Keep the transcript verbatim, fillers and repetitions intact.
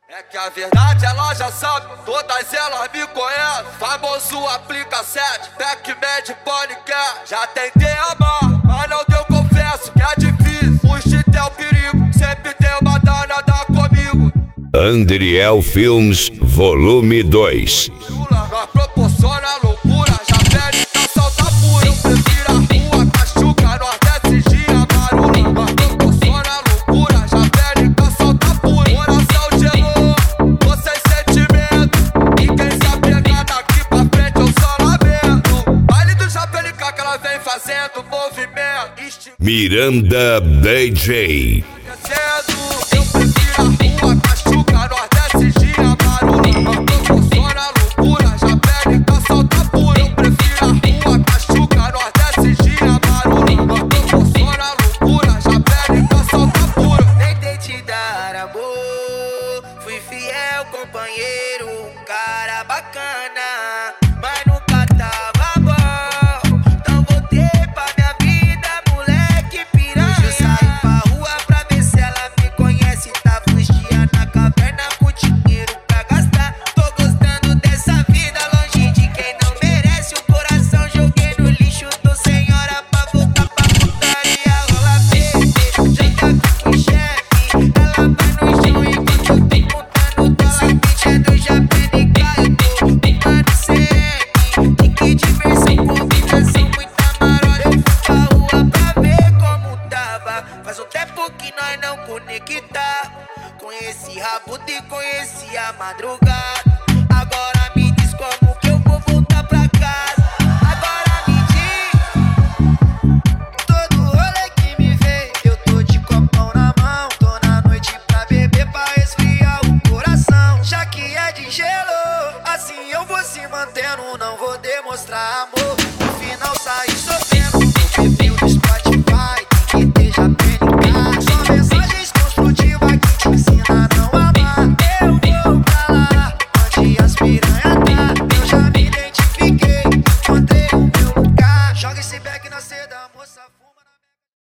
É que a verdade ela já sabe, todas elas me conhecem. Famoso aplica sete, Pac-Man podcast. Já tentei amar, mas não deu, confesso que é difícil. Fugiu até o perigo, sempre tem uma danada comigo. Andriel Filmes, volume dois. Nós proporciona loucura, já pede pra soltar pura. Eu prefiro a rua, cachuca, nós desce dia barulho. Nós proporciona loucura, já pede pra soltar pura. Coração gelou, tô sem sentimento. E quem se apegar daqui pra frente eu só lamento. Baile do Japelica que ela vem fazendo movimento. Esti- Miranda D J. Descendo, eu prefiro a rua, cachuca, nós desce dia barulho. Nós proporciona loucura, já pede pra soltar pura. Eu prefiro a rua, cachuca, nós desce dia barulho. Nós proporciona loucura, já pede pra soltar pura. Tentei te dar amor, fui fiel companheiro, um cara bacana, mas nunca tava bom. Então voltei pra minha vida, moleque piranha. Hoje eu saí pra rua pra ver se ela me conhece. Tava uns dias na caverna com dinheiro pra gastar. Tô gostando dessa vida, longe de quem não merece. O coração joguei no lixo, tô sem hora pra voltar pra putaria. Rola bebê, já tá com o chefe. Ela vai no chão enquanto eu tô contando dólar. Bitch é do Japelica, eu tô fumando C M. E que diversão, combinação, muita marola. Eu fui pra rua pra ver como tava. Faz um tempo que nós não conectamos. Conheci Rabuda e conheci a madrugada. Agora me diz como que eu vou voltar pra casa. Agora me diz. Todo rolê que me vê, eu tô de copão na mão. Tô na noite pra beber, pra resfriar o coração. Já que é de gelo, assim eu vou se mantendo. Não vou demonstrar amor, no final sai